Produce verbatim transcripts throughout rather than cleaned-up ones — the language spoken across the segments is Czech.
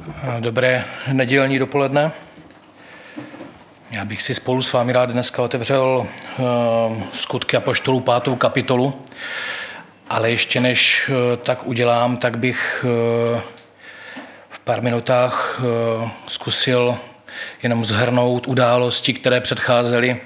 Dobré nedělní dopoledne. Já bych si spolu s vámi rád dneska otevřel uh, Skutky apoštolů pátou kapitolu, ale ještě než uh, tak udělám, tak bych uh, v pár minutách uh, zkusil jenom shrnout události, které předcházely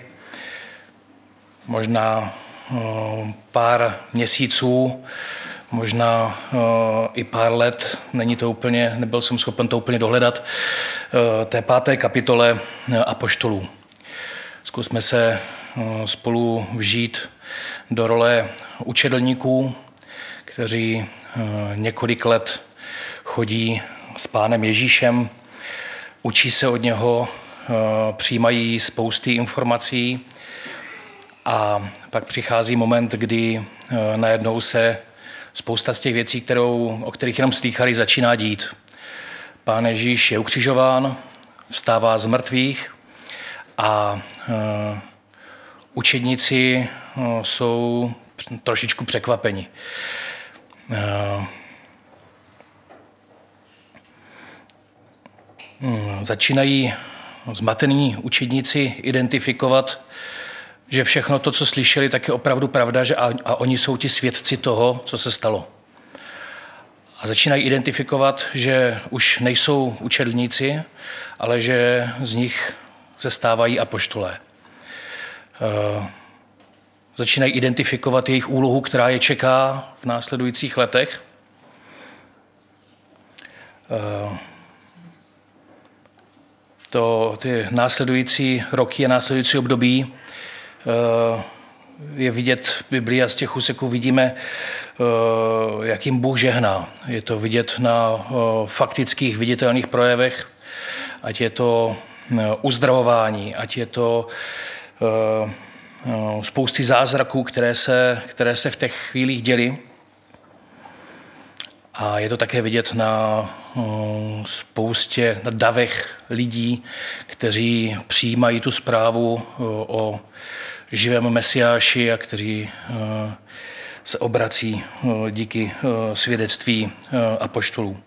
možná uh, pár měsíců, možná uh, i pár let, není to úplně, nebyl jsem schopen to úplně dohledat, uh, té páté kapitole uh, apoštolů. Zkusme se uh, spolu vžít do role učedlníků, kteří uh, několik let chodí s Pánem Ježíšem, učí se od něho, uh, přijímají spousty informací a pak přichází moment, kdy uh, najednou se spousta z těch věcí, kterou, o kterých jenom slýchali, začíná dít. Pán Ježíš je ukřižován, vstává z mrtvých a uh, učedníci uh, jsou trošičku překvapeni. Uh, uh, začínají zmatení učedníci identifikovat, že všechno to, co slyšeli, tak je opravdu pravda, že a, a oni jsou ti svědci toho, co se stalo. A začínají identifikovat, že už nejsou učedlníci, ale že z nich se stávají apoštolé. E, začínají identifikovat jejich úlohu, která je čeká v následujících letech. E, to, ty následující roky a následující období je vidět v Biblii a z těch úseků vidíme, jak jim Bůh žehná. Je to vidět na faktických viditelných projevech, ať je to uzdravování, ať je to spousty zázraků, které se, které se v těch chvílích děly. A je to také vidět na spoustě, na davech lidí, kteří přijímají tu zprávu o živém Mesiáši a kteří se obrací díky svědectví apoštolů.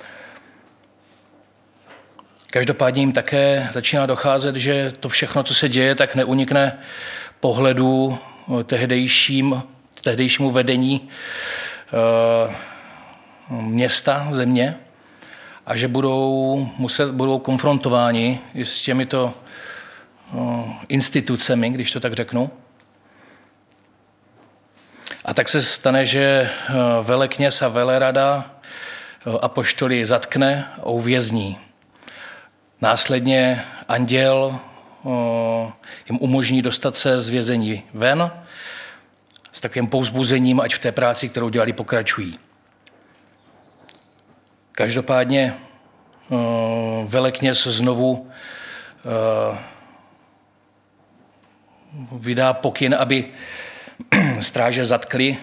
Každopádně jim také začíná docházet, že to všechno, co se děje, tak neunikne pohledu tehdejším, tehdejšímu vedení města, země, a že budou muset, budou konfrontováni s těmito institucemi, když to tak řeknu. A tak se stane, že velekněz a velerada apoštoly zatkne a uvězní. Následně anděl jim umožní dostat se z vězení ven s takovým povzbuzením, ať v té práci, kterou dělali, pokračují. Každopádně velekněz znovu vydá pokyn, aby stráže zatkli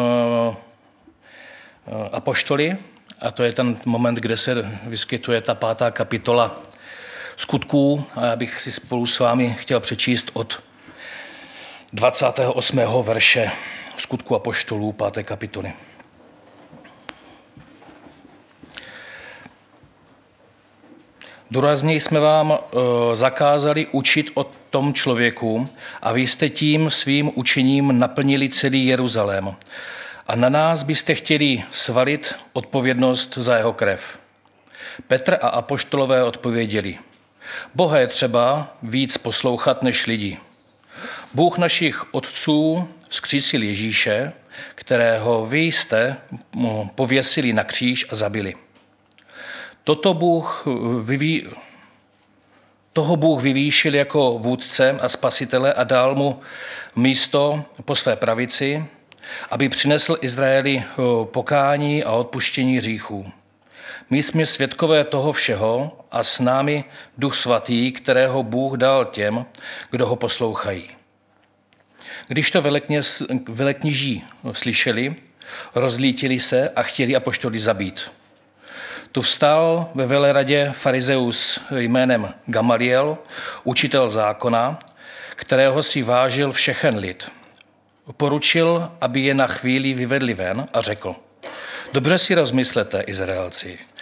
apoštoly, a to je ten moment, kde se vyskytuje ta pátá kapitola Skutků, a já bych si spolu s vámi chtěl přečíst od dvacátého osmého verše Skutků apoštolů páté kapitoly. Důrazně jsme vám zakázali učit o tom člověku a vy jste tím svým učením naplnili celý Jeruzalém. A na nás byste chtěli svalit odpovědnost za jeho krev. Petr a apoštolové odpověděli: Boha je třeba víc poslouchat než lidi. Bůh našich otců vzkřísil Ježíše, kterého vy jste pověsili na kříž a zabili. Toto Bůh vyví... Toho Bůh vyvýšil jako vůdce a spasitele a dal mu místo po své pravici, aby přinesl Izraeli pokání a odpuštění hříchů. My jsme svědkové toho všeho a s námi Duch Svatý, kterého Bůh dal těm, kdo ho poslouchají. Když to velekněz, velekněží slyšeli, rozlítili se a chtěli apoštoly zabít. Tu vstal ve veleradě farizeus jménem Gamaliel, učitel zákona, kterého si vážil všechen lid. Poručil, aby je na chvíli vyvedli ven a řekl: Dobře si rozmyslete, Izraelci,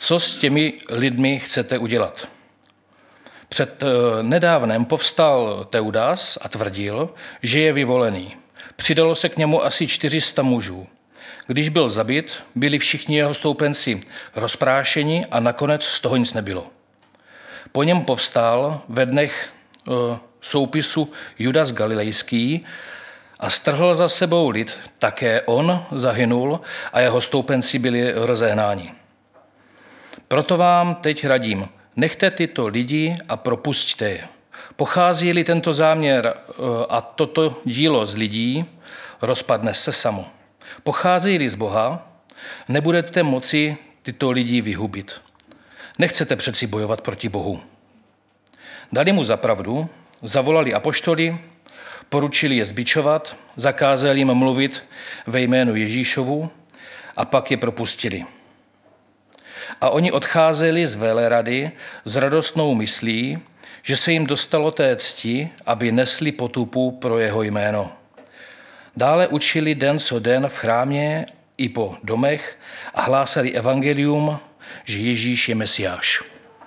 Co s těmi lidmi chcete udělat? Před nedávnem povstal Teudas a tvrdil, že je vyvolený. Přidalo se k němu asi čtyři sta mužů. Když byl zabit, byli všichni jeho stoupenci rozprášeni a nakonec z toho nic nebylo. Po něm povstal ve dnech soupisu Judas Galilejský a strhl za sebou lid. Také on zahynul a jeho stoupenci byli rozehnáni. Proto vám teď radím, nechte tyto lidi a propusťte je. Pochází-li tento záměr a toto dílo z lidí, rozpadne se samo. Pochází-li z Boha, nebudete moci tyto lidi vyhubit. Nechcete přeci bojovat proti Bohu. Dali mu za pravdu, zavolali apoštoly, poručili je zbičovat, zakázali jim mluvit ve jménu Ježíšovu a pak je propustili. A oni odcházeli z vélerady s radostnou myslí, že se jim dostalo té cti, aby nesli potupu pro jeho jméno. Dále učili den co den v chrámě i po domech a hlásali evangelium, že Ježíš je Mesiáš.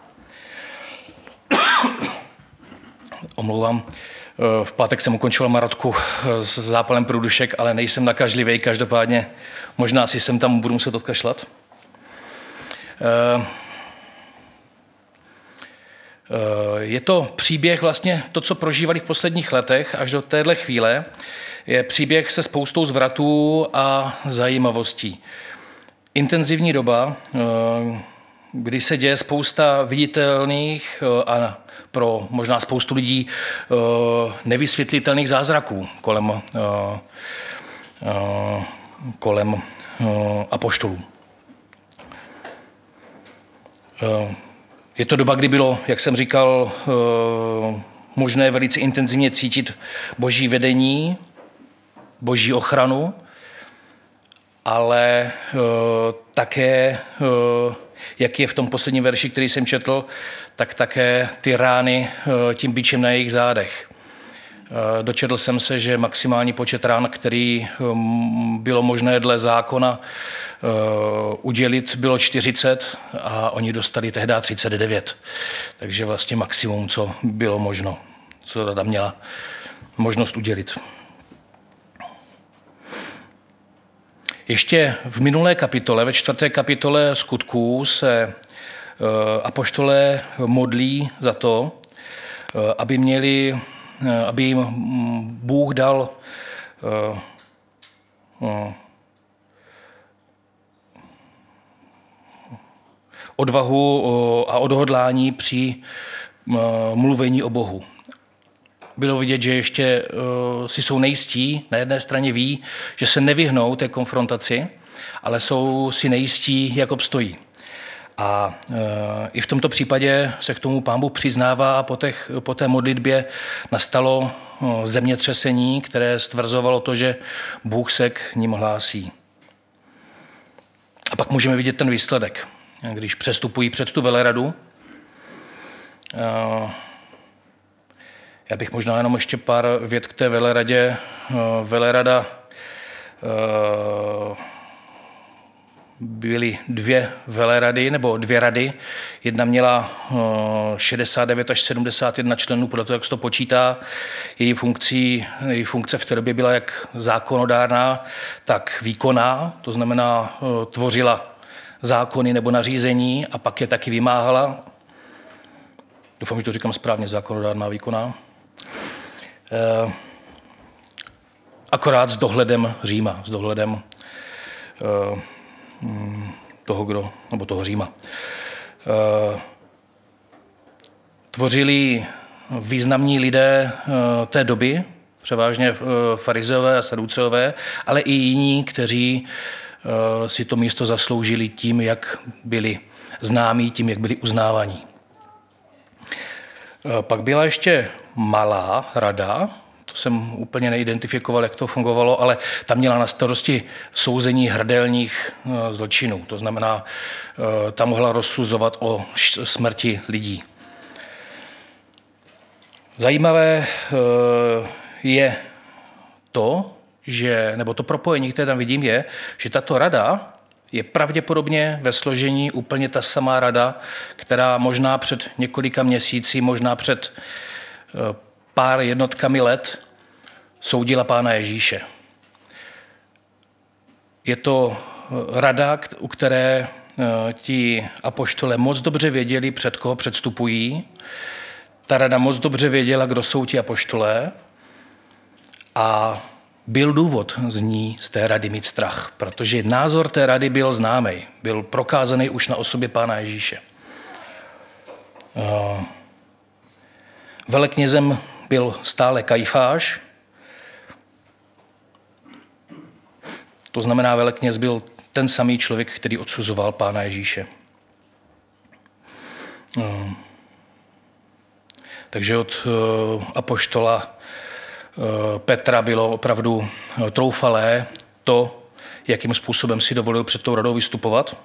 Omlouvám, v pátek jsem ukončil maratku s zápalem průdušek, ale nejsem nakažlivý, každopádně možná si sem tam budu muset odkašlat. Je to příběh vlastně, to, co prožívali v posledních letech až do téhle chvíle, je příběh se spoustou zvratů a zajímavostí. Intenzivní doba, kdy se děje spousta viditelných a pro možná spoustu lidí nevysvětlitelných zázraků kolem, kolem apoštolů. Je to doba, kdy bylo, jak jsem říkal, možné velice intenzivně cítit boží vedení, boží ochranu, ale také, jak je v tom posledním verši, který jsem četl, tak také ty rány tím bičem na jejich zádech. Dočetl jsem se, že maximální počet rán, který bylo možné dle zákona udělit, bylo čtyřicet a oni dostali tehdy třicet devět. Takže vlastně maximum, co bylo možno, co rada měla možnost udělit. Ještě v minulé kapitole, ve čtvrté kapitole Skutků, se apoštolé modlí za to, aby měli, aby jim Bůh dal odvahu a odhodlání při mluvení o Bohu. Bylo vidět, že ještě si jsou nejistí, na jedné straně ví, že se nevyhnou té konfrontaci, ale jsou si nejistí, jak obstojí. A i v tomto případě se k tomu Pán Bůh přiznává a po, těch, po té modlitbě nastalo zemětřesení, které stvrzovalo to, že Bůh se k ním hlásí. A pak můžeme vidět ten výsledek, když přestupují před tu veleradu. Já bych možná jenom ještě pár vět k té veleradě. Velerada byly dvě velerady, nebo dvě rady. Jedna měla šedesát devět až sedmdesát jedna členů, podle toho, jak se to počítá. Její, funkcí, její funkce v té době byla jak zákonodárná, tak výkonná, to znamená tvořila zákony nebo nařízení a pak je taky vymáhala. Doufám, že to říkám správně, zákonodárná, výkonná. Akorát s dohledem Říma, s dohledem toho, kdo, nebo toho Říma. Tvořili významní lidé té doby, převážně farizeové a saduceové, ale i jiní, kteří si to místo zasloužili tím, jak byli známí, tím, jak byli uznávaní. Pak byla ještě malá rada, to jsem úplně neidentifikoval, jak to fungovalo, ale tam měla na starosti souzení hrdelních zločinů. To znamená, tam mohla rozsuzovat o smrti lidí. Zajímavé je to, že, nebo to propojení, které tam vidím, je, že tato rada Je pravděpodobně ve složení úplně ta samá rada, která možná před několika měsíci, možná před pár jednotkami let soudila Pána Ježíše. Je to rada, u které ti apoštole moc dobře věděli, před koho předstupují. Ta rada moc dobře věděla, kdo jsou ti apoštolé, a byl důvod z ní, z té rady mít strach, protože názor té rady byl známý, byl prokázaný už na osobě Pána Ježíše. Veleknězem byl stále Kajfáš, to znamená, velekněz byl ten samý člověk, který odsuzoval Pána Ježíše. Takže od apoštola Petra bylo opravdu troufalé to, jakým způsobem si dovolil před tou radou vystupovat.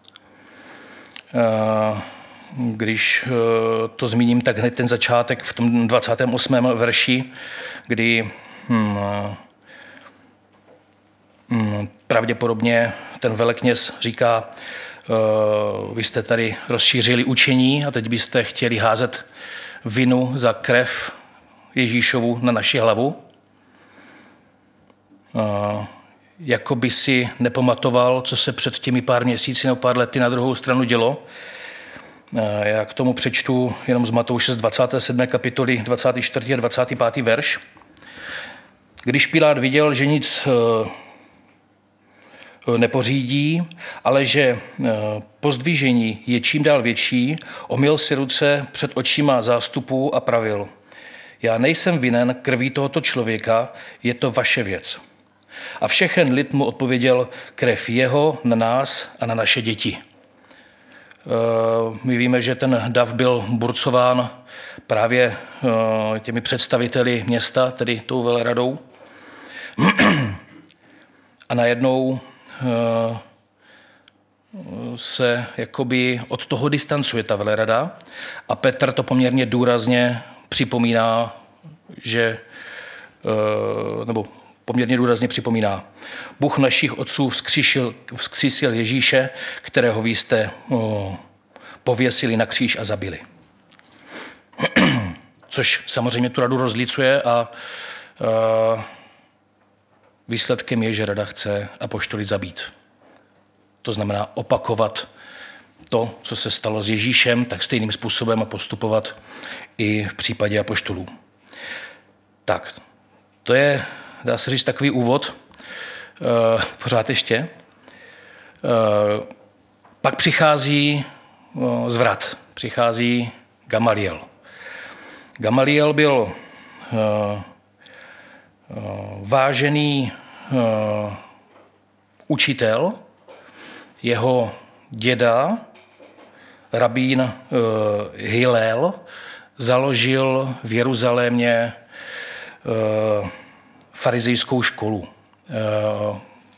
Když to zmíním, tak hned ten začátek v tom dvacátém osmém verši, kdy hmm, hmm, pravděpodobně ten velekněz říká, vy jste tady rozšířili učení a teď byste chtěli házet vinu za krev Ježíšovu na naši hlavu. Jako by si nepamatoval, co se před těmi pár měsíci nebo pár lety na druhou stranu dělo. Já k tomu přečtu jenom z Matouše z dvacáté sedmé kapitoly dvacátý čtvrtý a dvacátý pátý verš. Když Pilát viděl, že nic nepořídí, ale že pozdvižení je čím dál větší, omyl si ruce před očima zástupů a pravil: já nejsem vinen krví tohoto člověka, je to vaše věc. A všechen lid mu odpověděl: krev jeho na nás a na naše děti. My víme, že ten dav byl burcován právě těmi představiteli města, tedy tou veleradou. A najednou se jakoby od toho distancuje ta velerada a Petr to poměrně důrazně připomíná, že, nebo poměrně důrazně připomíná: Bůh našich otců vzkřísil, vzkřísil Ježíše, kterého vy jste pověsili na kříž a zabili. Což samozřejmě tu radu rozlicuje a výsledkem je, že rada chce apoštoly zabít. To znamená opakovat to, co se stalo s Ježíšem, tak stejným způsobem postupovat i v případě apoštolů. Tak, to je, dá se říct, takový úvod. E, pořád ještě. E, pak přichází o, zvrat. Přichází Gamaliel. Gamaliel byl o, o, vážený o, učitel. Jeho děda, rabín uh, Hillel, založil v Jeruzalémě uh, farizejskou školu. Uh,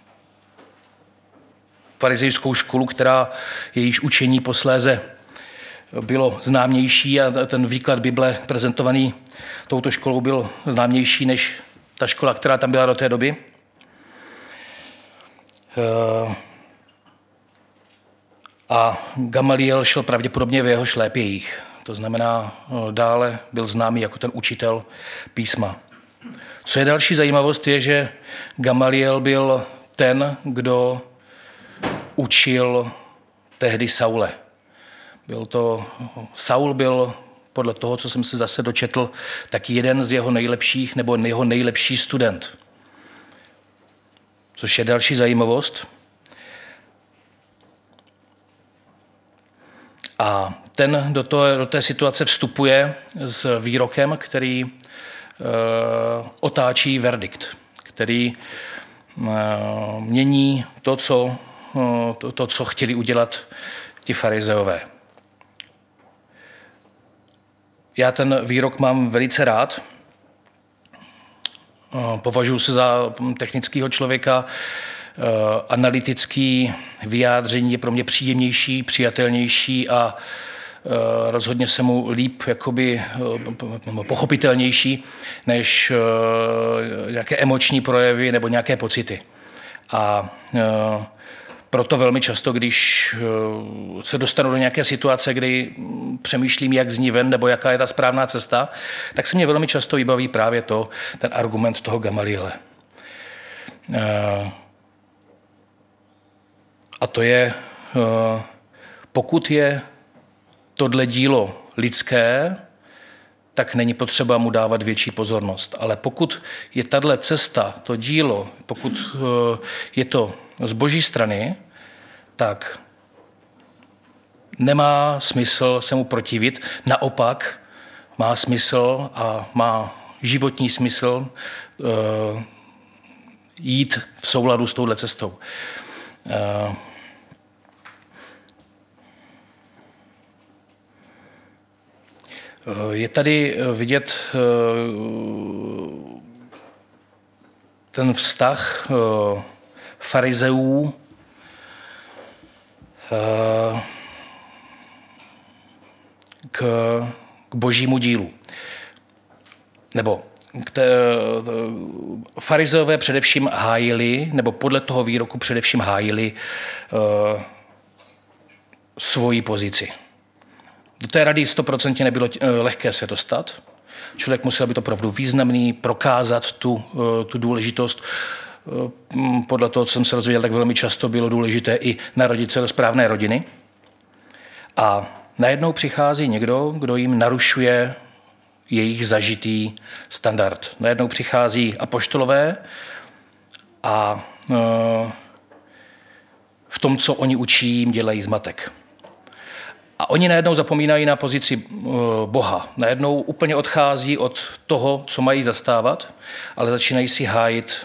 farizejskou školu, která jejíž učení posléze bylo známější a ten výklad Bible prezentovaný touto školou byl známější než ta škola, která tam byla do té doby. Uh, A Gamaliel šel pravděpodobně v jeho šlépějích. To znamená, dále byl známý jako ten učitel písma. Co je další zajímavost, je, že Gamaliel byl ten, kdo učil tehdy Saule. Byl to, Saul byl, podle toho, co jsem se zase dočetl, tak jeden z jeho nejlepších nebo jeho nejlepší student. Což je další zajímavost. A ten do, to, do té situace vstupuje s výrokem, který e, otáčí verdikt, který e, mění to co, e, to, to, co chtěli udělat ti farizeové. Já ten výrok mám velice rád. E, považuji se za technického člověka. Analytický vyjádření je pro mě příjemnější, přijatelnější a rozhodně se mu líp jakoby pochopitelnější než nějaké emoční projevy nebo nějaké pocity. A proto velmi často, když se dostanu do nějaké situace, kdy přemýšlím, jak z ní ven, nebo jaká je ta správná cesta, tak se mě velmi často vybaví právě to, ten argument toho Gamaliele. A to je, pokud je tohle dílo lidské, tak není potřeba mu dávat větší pozornost. Ale pokud je tahle cesta, to dílo, pokud je to z boží strany, tak nemá smysl se mu protivit. Naopak má smysl a má životní smysl jít v souladu s touhle cestou. Je tady vidět ten vztah farizeů k, k božímu dílu. Nebo k té, farizeové především hájili, nebo podle toho výroku především hájili uh, svoji pozici. Do té rady stoprocentně nebylo lehké se dostat. Člověk musel být opravdu významný, prokázat tu, tu důležitost. Podle toho, co jsem se dozvěděl, tak velmi často bylo důležité i narodit se do správné rodiny. A najednou přichází někdo, kdo jim narušuje jejich zažitý standard. Najednou přichází apoštolové a v tom, co oni učí, jim dělají zmatek. A oni najednou zapomínají na pozici Boha. Najednou úplně odchází od toho, co mají zastávat, ale začínají si hájit,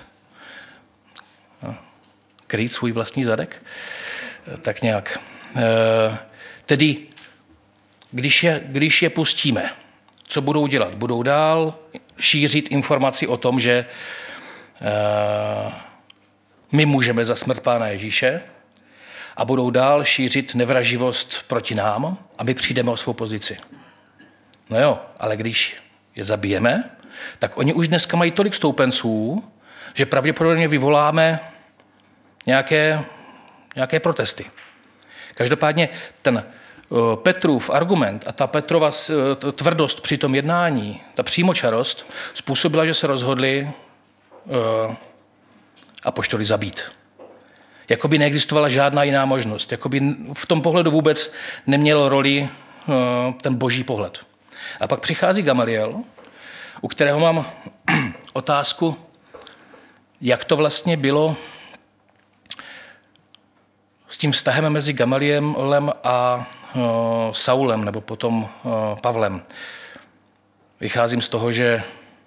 krýt svůj vlastní zadek. Tak nějak. Tedy, když je, když je pustíme, co budou dělat? Budou dál šířit informaci o tom, že my můžeme za smrt Pána Ježíše, a budou dál šířit nevraživost proti nám a my přijdeme o svou pozici. No jo, ale když je zabijeme, tak oni už dneska mají tolik stoupenců, že pravděpodobně vyvoláme nějaké, nějaké protesty. Každopádně ten Petrův argument a ta Petrova tvrdost při tom jednání, ta přímočarost, způsobila, že se rozhodli uh, apoštoly zabít. Jakoby neexistovala žádná jiná možnost. Jakoby v tom pohledu vůbec neměl roli uh, ten boží pohled. A pak přichází Gamaliel, u kterého mám otázku, jak to vlastně bylo s tím vztahem mezi Gamalielem a uh, Saulem, nebo potom uh, Pavlem. Vycházím z toho, že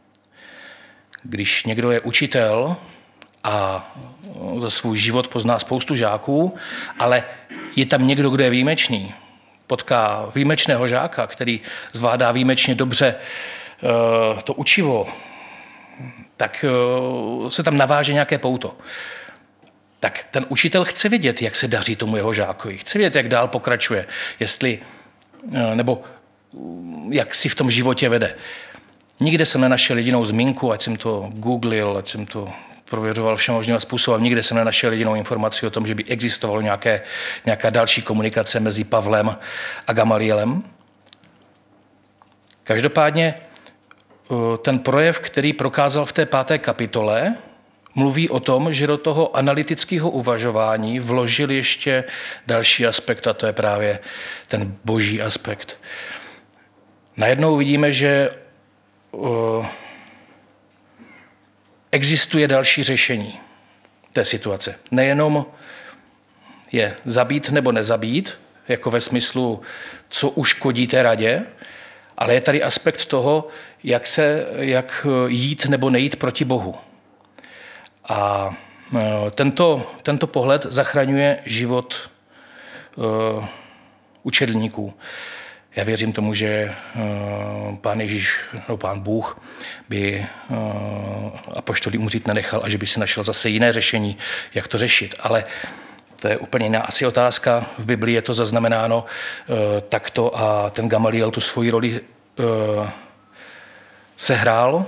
když někdo je učitel a za svůj život pozná spoustu žáků, ale je tam někdo, kdo je výjimečný, potká výjimečného žáka, který zvládá výjimečně dobře uh, to učivo, tak uh, se tam naváže nějaké pouto. Tak ten učitel chce vědět, jak se daří tomu jeho žákovi. Chce vědět, jak dál pokračuje, jestli, nebo jak si v tom životě vede. Nikde jsem nenašel jedinou zmínku, ať jsem to googlil, ať jsem to prověřoval všemožným způsobem, nikde jsem nenašel jedinou informaci o tom, že by existovalo nějaké, nějaká další komunikace mezi Pavlem a Gamalielem. Každopádně ten projev, který prokázal v té páté kapitole, mluví o tom, že do toho analytického uvažování vložil ještě další aspekt, a to je právě ten boží aspekt. Najednou vidíme, že uh, existuje další řešení té situace. Nejenom je zabít nebo nezabít, jako ve smyslu, co uškodí té radě, ale je tady aspekt toho, jak, se, jak jít nebo nejít proti Bohu. A tento, tento pohled zachraňuje život uh, učedlníků. Já věřím tomu, že uh, Pán Ježíš, no Pán Bůh by uh, apoštolí umřít nenechal a že by si našel zase jiné řešení, jak to řešit. Ale to je úplně jiná asi otázka. V Biblii je to zaznamenáno uh, takto a ten Gamaliel tu svoji roli uh, sehrál.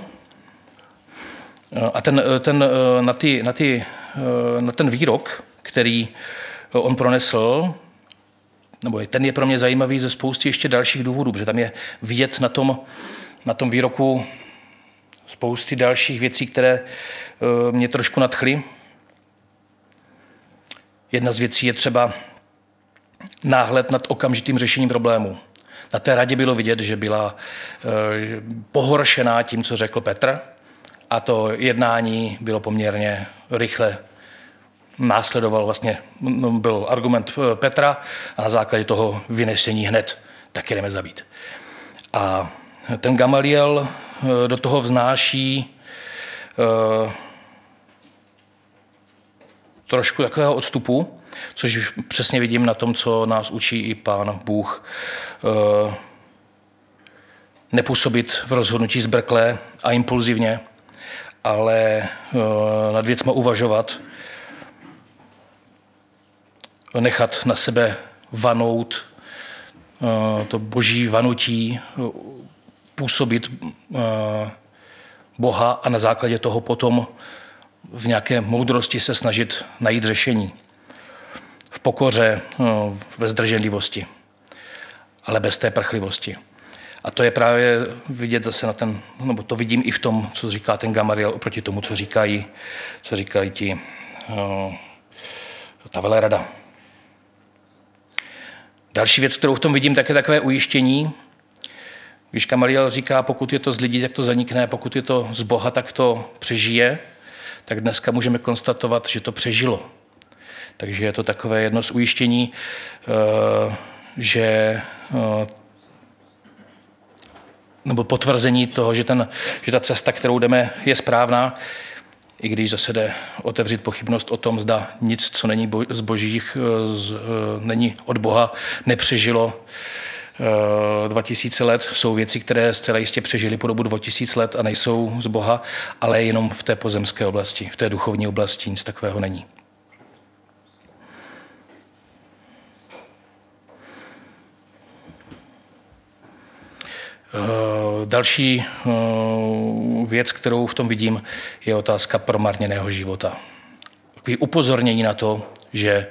A ten, ten, na, ty, na, ty, na ten výrok, který on pronesl, nebo ten je pro mě zajímavý ze spousty ještě dalších důvodů, protože tam je vidět na tom, na tom výroku spousty dalších věcí, které mě trošku nadchly. Jedna z věcí je třeba náhled nad okamžitým řešením problému. Na té radě bylo vidět, že byla pohoršená tím, co řekl Petr, a to jednání bylo poměrně rychle. Následoval vlastně, no, byl argument Petra a na základě toho vynesení hned, tak jdeme zabít. A ten Gamaliel do toho vznáší uh, trošku takového odstupu, což přesně vidím na tom, co nás učí i Pán Bůh. Uh, nepůsobit v rozhodnutí zbrkle a impulzivně, ale uh, nad věcma uvažovat, nechat na sebe vanout uh, to boží vanutí, uh, působit uh, Boha a na základě toho potom v nějaké moudrosti se snažit najít řešení. V pokoře, uh, ve zdrženlivosti, ale bez té prchlivosti. A to je právě vidět zase na ten, nebo to vidím i v tom, co říká ten Gamaliel oproti tomu, co říkají, co říkají ti, uh, ta velerada. Další věc, kterou v tom vidím, tak je takové ujištění. Když Gamaliel říká, pokud je to z lidí, tak to zanikne, pokud je to z Boha, tak to přežije, tak dneska můžeme konstatovat, že to přežilo. Takže je to takové jedno z ujištění, že, nebo potvrzení toho, že, ten, že ta cesta, kterou jdeme, je správná, i když zase jde otevřít pochybnost o tom, zda nic, co není z božích, z, není od Boha, nepřežilo dva tisíce let. Jsou věci, které zcela jistě přežily po dobu dva tisíce let a nejsou z Boha, ale jenom v té pozemské oblasti, v té duchovní oblasti nic takového není. Další věc, kterou v tom vidím, je otázka promarněného života. Takové upozornění na to, že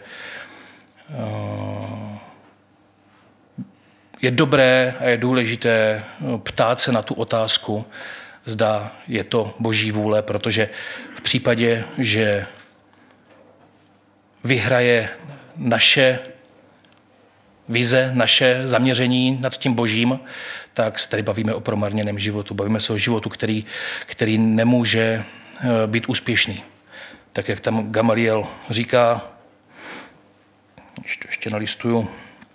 je dobré a je důležité ptát se na tu otázku, zda je to boží vůle, protože v případě, že vyhraje naše vize, naše zaměření nad tím božím, tak se tady bavíme o promarněném životu. Bavíme se o životu, který, který nemůže být úspěšný. Tak, jak tam Gamaliel říká, ještě, ještě nalistuju,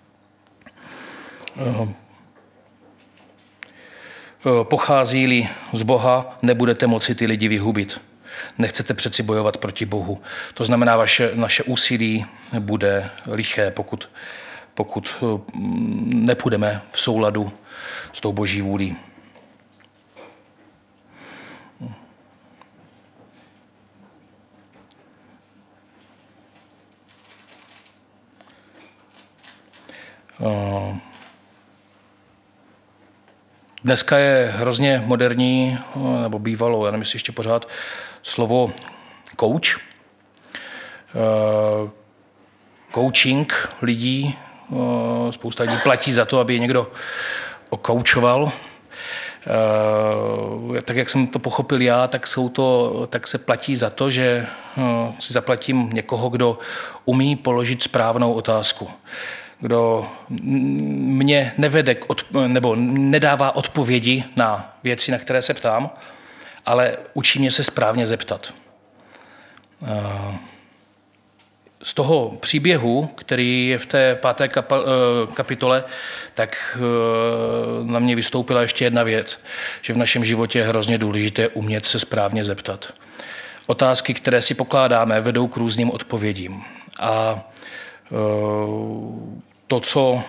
pochází-li z Boha, nebudete moci ty lidi vyhubit. Nechcete přeci bojovat proti Bohu. To znamená, vaše, naše úsilí bude liché, pokud, pokud nepůjdeme v souladu s tou boží vůlí. Dneska je hrozně moderní, nebo bývalo, já nevím, jestli ještě pořád, slovo coach. Coaching lidí, spousta lidí platí za to, aby je někdo okoučoval. Tak, jak jsem to pochopil já, tak, jsou to, tak se platí za to, že si zaplatím někoho, kdo umí položit správnou otázku. Kdo mě nevede k odp- nebo nedává odpovědi na věci, na které se ptám, ale učí mě se správně zeptat. Z toho příběhu, který je v té páté kapitole, tak na mě vystoupila ještě jedna věc, že v našem životě je hrozně důležité umět se správně zeptat. Otázky, které si pokládáme, vedou k různým odpovědím. A to, co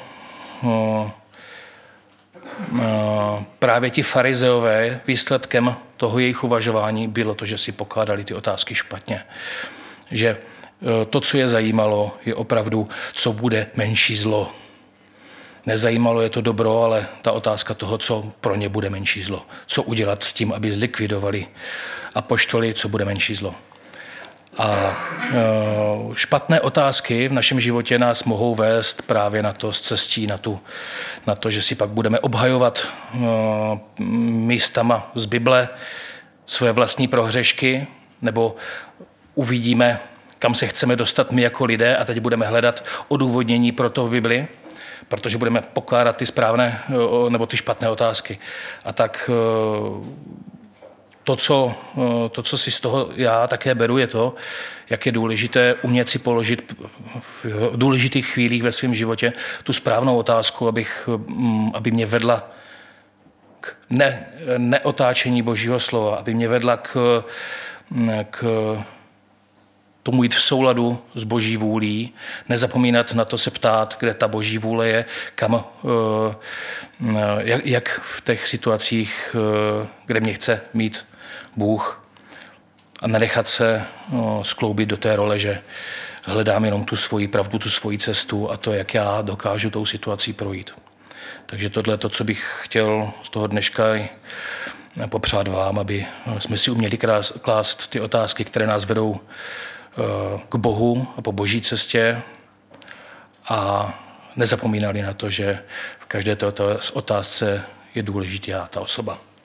právě ti farizeové výsledkem toho jejich uvažování bylo to, že si pokládali ty otázky špatně. Že to, co je zajímalo, je opravdu, co bude menší zlo. Nezajímalo je to dobro, ale ta otázka toho, co pro ně bude menší zlo. Co udělat s tím, aby zlikvidovali apoštoly, co bude menší zlo. A špatné otázky v našem životě nás mohou vést právě na to cestí, na, tu, na to, že si pak budeme obhajovat místama z Bible svoje vlastní prohřešky, nebo uvidíme, kam se chceme dostat my jako lidé a teď budeme hledat odůvodnění pro to v Bibli, protože budeme pokládat ty správné nebo ty špatné otázky. A tak to, co, to, co si z toho já také beru, je to, jak je důležité umět si položit v důležitých chvílích ve svém životě tu správnou otázku, abych, aby mě vedla k ne, neotáčení Božího slova, aby mě vedla k, k tomu jít v souladu s Boží vůlí, nezapomínat na to se ptát, kde ta Boží vůle je, kam, jak, jak v těch situacích, kde mě chce mít Bůh, a nenechat se skloubit do té role, že hledám jenom tu svoji pravdu, tu svoji cestu a to, jak já dokážu tou situací projít. Takže tohle je to, co bych chtěl z toho dneška popřát vám, aby jsme si uměli klást ty otázky, které nás vedou k Bohu a po Boží cestě a nezapomínali na to, že v každé této otázce je důležitá ta osoba.